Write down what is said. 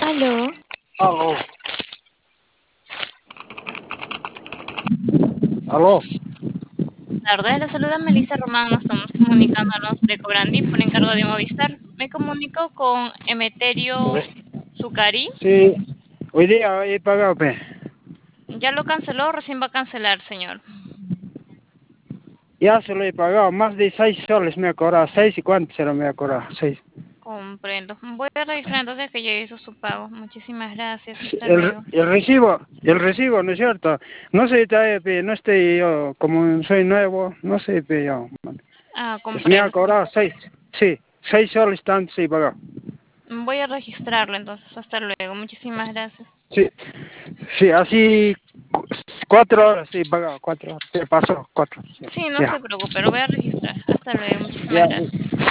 Aló, Aló, aló. tardes, la saluda Melissa Román, nos estamos comunicándonos de Cobrandí por encargo de Movistar. Me comunico con Emeterio Zucari. Sí, hoy día he pagado, pe. Ya lo canceló, recién va a cancelar, señor. Ya se lo he pagado, más de 6 soles me ha cobrado, 6 y cuánto se lo me ha cobrado, 6. Comprendo. Voy a registrar entonces que ya hizo su pago. Muchísimas gracias, hasta El, luego. el recibo, ¿no es cierto? No sé, pe, no estoy yo, como soy nuevo, no sé, pe, yo. Ah, Me ha comprendo. cobrado 6, sí, 6 soles tanto sí he pagado. Voy a registrarlo entonces, hasta luego. Muchísimas gracias. Sí, sí, así 4 horas sí he pagado, 4 horas, se pasó, 4, sí, Sí, no ya, se preocupe, lo voy a registrar. Hasta luego, muchísimas ya, gracias.